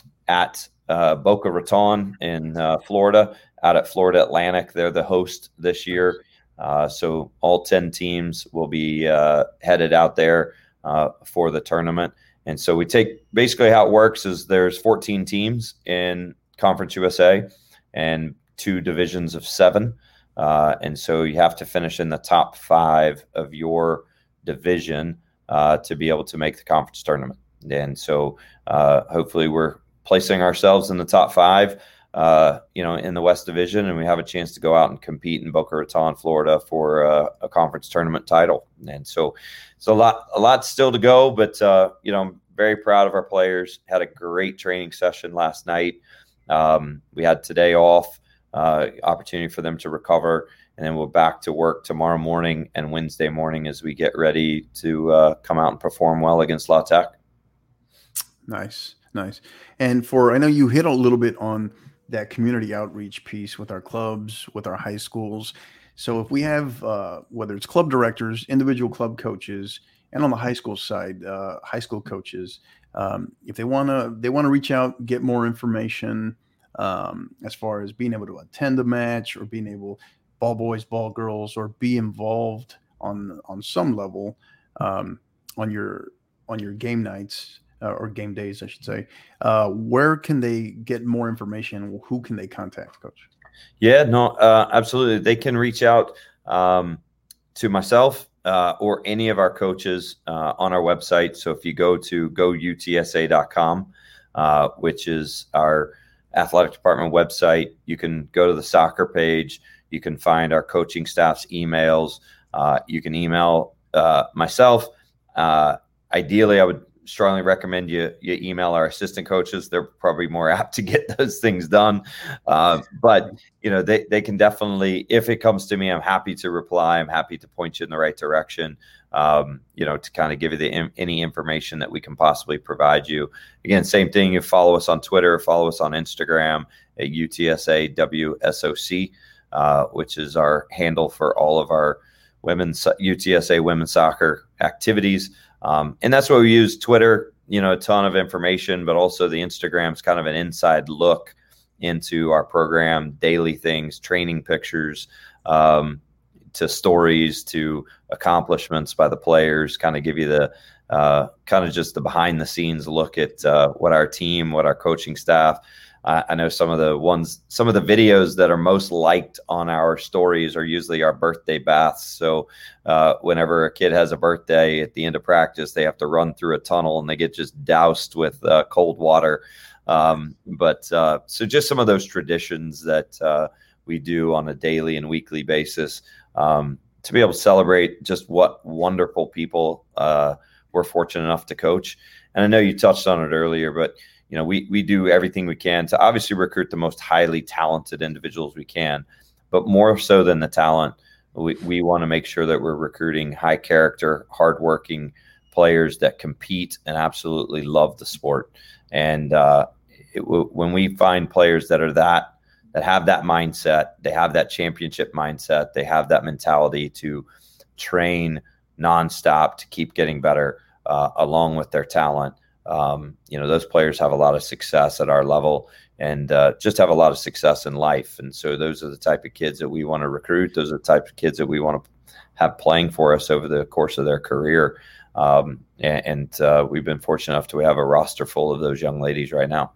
at uh, Boca Raton in uh, Florida, out at Florida Atlantic. They're the host this year. Uh, so all ten teams will be uh, headed out there uh, for the tournament. And so we take basically how it works is there's fourteen teams in Conference U S A and two divisions of seven. Uh, and so you have to finish in the top five of your division uh, to be able to make the conference tournament. And so uh, hopefully we're placing ourselves in the top five, uh, you know, in the West Division, and we have a chance to go out and compete in Boca Raton, Florida for uh, a conference tournament title. And so it's a lot, a lot still to go, but, uh, you know, I'm very proud of our players. Had a great training session last night. Um, we had today off, uh, opportunity for them to recover, and then we're back to work tomorrow morning and Wednesday morning as we get ready to uh, come out and perform well against La Tech. Nice, nice. And for, I know you hit a little bit on that community outreach piece with our clubs, with our high schools. So if we have, uh, whether it's club directors, individual club coaches, and on the high school side, uh, high school coaches, um, if they want to, they want to reach out, get more information um, as far as being able to attend a match or being able, ball boys, ball girls, or be involved on on some level um, on your on your game nights. Uh, or game days, I should say. Uh, where can they get more information? Who can they contact, Coach? Yeah, no, uh, absolutely. They can reach out um, to myself uh, or any of our coaches uh, on our website. So if you go to go U T S A dot com, uh, which is our athletic department website, you can go to the soccer page. You can find our coaching staff's emails. Uh, you can email uh, myself. Uh, ideally, I would strongly recommend you you email our assistant coaches. They're probably more apt to get those things done. Uh, but, you know, they, they can definitely, if it comes to me, I'm happy to reply. I'm happy to point you in the right direction, um, you know, to kind of give you the any information that we can possibly provide you. Again, same thing. You follow us on Twitter, follow us on Instagram at U T S A W S O C, uh, which is our handle for all of our women's U T S A women's soccer activities. Um, and that's what we use. Twitter, you know, a ton of information, but also the Instagram's kind of an inside look into our program, daily things, training pictures, um, to stories, to accomplishments by the players, kind of give you the uh, kind of just the behind the scenes look at uh, what our team, what our coaching staff. Uh, I know some of the ones, some of the videos that are most liked on our stories are usually our birthday baths. So uh, whenever a kid has a birthday at the end of practice, they have to run through a tunnel and they get just doused with uh, cold water. Um, but uh, so just some of those traditions that uh, we do on a daily and weekly basis um, to be able to celebrate just what wonderful people uh, we're fortunate enough to coach. And I know you touched on it earlier, but you know, we we do everything we can to obviously recruit the most highly talented individuals we can, but more so than the talent, We, we want to make sure that we're recruiting high character, hardworking players that compete and absolutely love the sport. And uh, it, when we find players that are that, that have that mindset, they have that championship mindset, they have that mentality to train nonstop to keep getting better uh, along with their talent. Um, you know, those players have a lot of success at our level and uh, just have a lot of success in life. And so those are the type of kids that we want to recruit. Those are the type of kids that we want to have playing for us over the course of their career. Um, and and uh, we've been fortunate enough to have a roster full of those young ladies right now.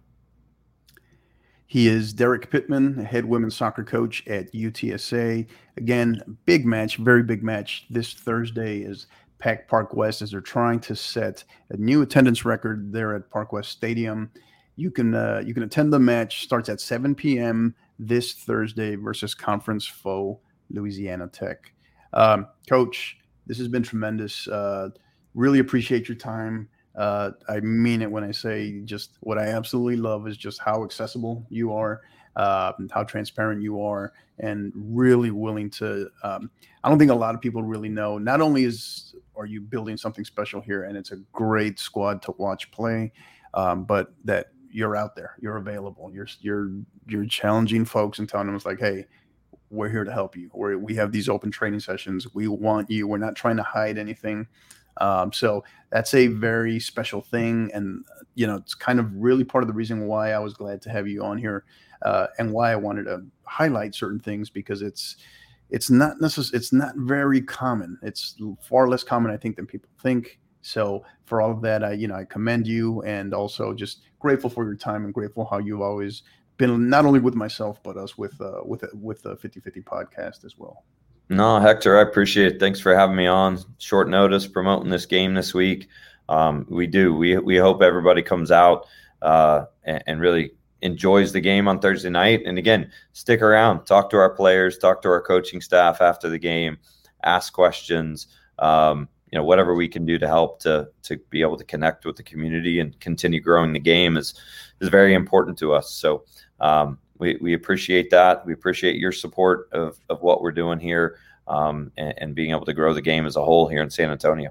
He is Derek Pittman, head women's soccer coach at U T S A. Again, big match, very big match this Thursday is Pack Park West as they're trying to set a new attendance record there at Park West Stadium. You can uh, you can attend the match. Starts at seven p.m. this Thursday versus conference foe Louisiana Tech. Um, Coach, this has been tremendous. Uh, really appreciate your time. Uh, I mean it when I say just what I absolutely love is just how accessible you are, uh, how transparent you are, and really willing to. Um, I don't think a lot of people really know. Not only is are you building something special here, and it's a great squad to watch play, um, but that you're out there, you're available, you're you're you're challenging folks and telling them it's like, hey, we're here to help you. We're, we have these open training sessions. We want you. We're not trying to hide anything. Um, so that's a very special thing. And, you know, it's kind of really part of the reason why I was glad to have you on here uh, and why I wanted to highlight certain things, because it's, it's not necessarily, it's not very common. It's far less common, I think, than people think. So for all of that, I, you know, I commend you, and also just grateful for your time and grateful how you've always been not only with myself, but us with, uh, with, with the fifty fifty podcast as well. No, Hector, I appreciate it. Thanks for having me on short notice, promoting this game this week. Um, we do. We we hope everybody comes out uh, and, and really enjoys the game on Thursday night. And again, stick around, talk to our players, talk to our coaching staff after the game, ask questions. Um, you know, whatever we can do to help to to be able to connect with the community and continue growing the game is is very important to us. So. Um, We, we appreciate that. We appreciate your support of, of what we're doing here um, and, and being able to grow the game as a whole here in San Antonio.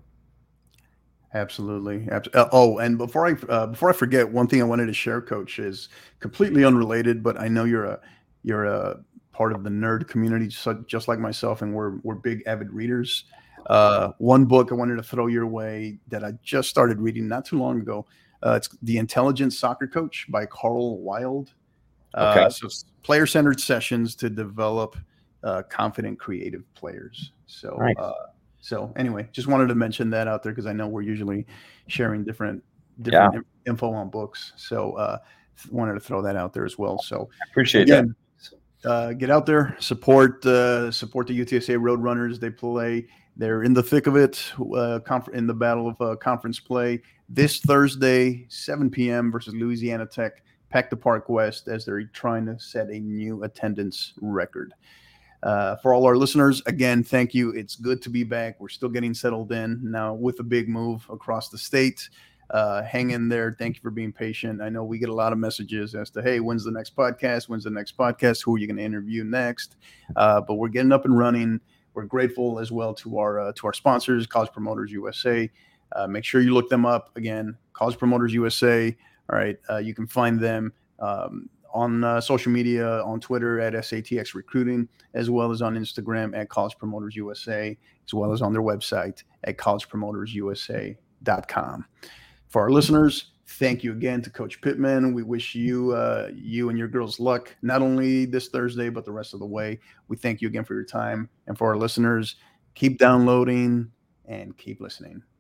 Absolutely. Oh, and before I uh, before I forget, one thing I wanted to share, Coach, is completely unrelated, but I know you're a you're a part of the nerd community, just like myself, and we're we're big avid readers. Uh, one book I wanted to throw your way that I just started reading not too long ago. Uh, it's The Intelligent Soccer Coach by Carl Wild. Okay. Uh, so player-centered sessions to develop uh, confident, creative players. So, Nice. uh, so anyway, just wanted to mention that out there because I know we're usually sharing different different Yeah. in- info on books. So, uh, wanted to throw that out there as well. So, I appreciate again, that. uh, get out there, support uh, support the U T S A Roadrunners. They play. They're in the thick of it. Uh, conf- in the battle of uh, conference play this Thursday, seven p.m. versus Louisiana Tech. Pack the Park West as they're trying to set a new attendance record. Uh, for all our listeners, again, thank you. It's good to be back. We're still getting settled in now with a big move across the state. Uh, hang in there. Thank you for being patient. I know we get a lot of messages as to, hey, when's the next podcast? When's the next podcast? Who are you going to interview next? Uh, but we're getting up and running. We're grateful as well to our uh, to our sponsors, College Promoters U S A. Uh, make sure you look them up. Again, College Promoters U S A. All right. Uh, you can find them um, on uh, social media, on Twitter at S A T X Recruiting, as well as on Instagram at College Promoters U S A, as well as on their website at college promoters u s a dot com. For our listeners, thank you again to Coach Pittman. We wish you, uh, you and your girls luck, not only this Thursday, but the rest of the way. We thank you again for your time. And for our listeners, keep downloading and keep listening.